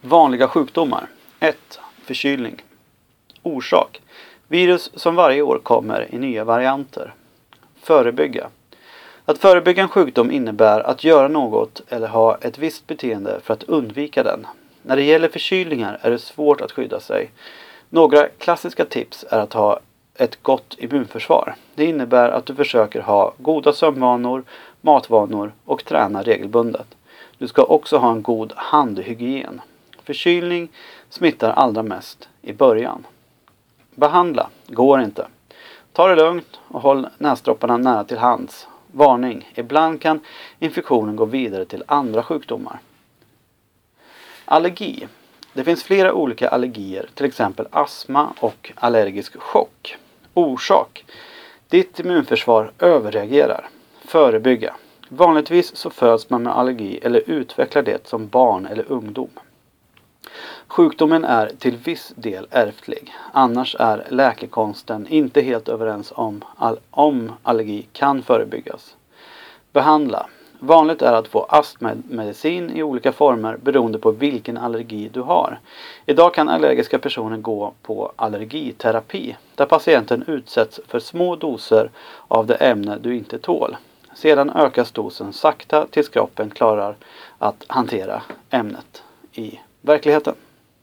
Vanliga sjukdomar. 1. Förkylning. Orsak. Virus som varje år kommer i nya varianter. Förebygga. Att förebygga en sjukdom innebär att göra något eller ha ett visst beteende för att undvika den. När det gäller förkylningar är det svårt att skydda sig. Några klassiska tips är att ha ett gott immunförsvar. Det innebär att du försöker ha goda sömnvanor, matvanor och träna regelbundet. Du ska också ha en god handhygien. Förkylning smittar allra mest i början. Behandla går inte. Ta det lugnt och håll näsdropparna nära till hands. Varning, ibland kan infektionen gå vidare till andra sjukdomar. Allergi. Det finns flera olika allergier, till exempel astma och allergisk chock. Orsak. Ditt immunförsvar överreagerar. Förebygga. Vanligtvis så föds man med allergi eller utvecklar det som barn eller ungdom. Sjukdomen är till viss del ärftlig. Annars är läkekonsten inte helt överens om allergi kan förebyggas. Behandla. Vanligt är att få astmamedicin i olika former beroende på vilken allergi du har. Idag kan allergiska personer gå på allergiterapi där patienten utsätts för små doser av det ämne du inte tål. Sedan ökas dosen sakta tills kroppen klarar att hantera ämnet i verkligheten.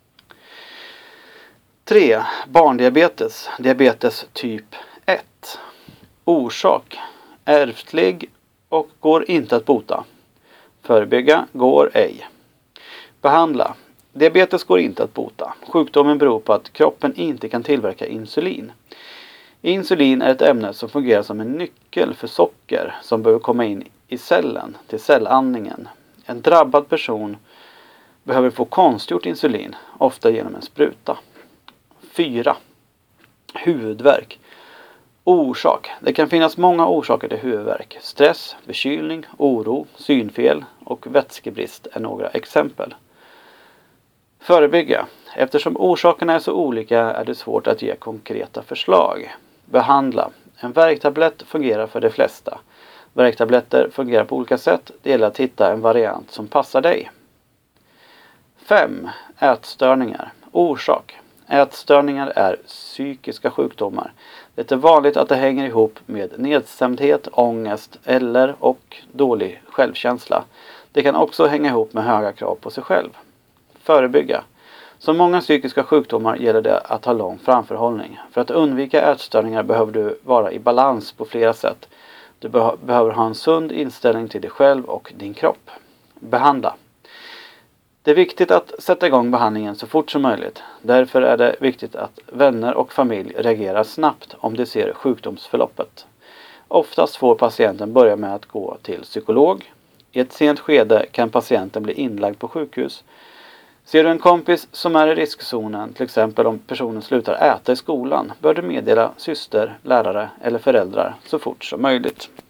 3. Barndiabetes. Diabetes typ 1. Orsak. Ärftlig och går inte att bota. Förebygga går ej. Behandla. Diabetes går inte att bota. Sjukdomen beror på att kroppen inte kan tillverka insulin. Insulin är ett ämne som fungerar som en nyckel för socker som behöver komma in i cellen till cellandningen. En drabbad person behöver få konstgjort insulin, ofta genom en spruta. 4. Huvudvärk. Orsak. Det kan finnas många orsaker till huvudvärk. Stress, förkylning, oro, synfel och vätskebrist är några exempel. Förebygga. Eftersom orsakerna är så olika är det svårt att ge konkreta förslag. Behandla. En värktablett fungerar för de flesta. Värktabletter fungerar på olika sätt. Det gäller att hitta en variant som passar dig. 5. Ätstörningar. Orsak. Ätstörningar är psykiska sjukdomar. Det är vanligt att det hänger ihop med nedstämdhet, ångest och dålig självkänsla. Det kan också hänga ihop med höga krav på sig själv. Förebygga. Som många psykiska sjukdomar gäller det att ha lång framförhållning. För att undvika ätstörningar behöver du vara i balans på flera sätt. Du behöver ha en sund inställning till dig själv och din kropp. Behandla. Det är viktigt att sätta igång behandlingen så fort som möjligt. Därför är det viktigt att vänner och familj reagerar snabbt om de ser sjukdomsförloppet. Oftast får patienten börja med att gå till psykolog. I ett sent skede kan patienten bli inlagd på sjukhus. Ser du en kompis som är i riskzonen, till exempel om personen slutar äta i skolan, bör du meddela syster, lärare eller föräldrar så fort som möjligt.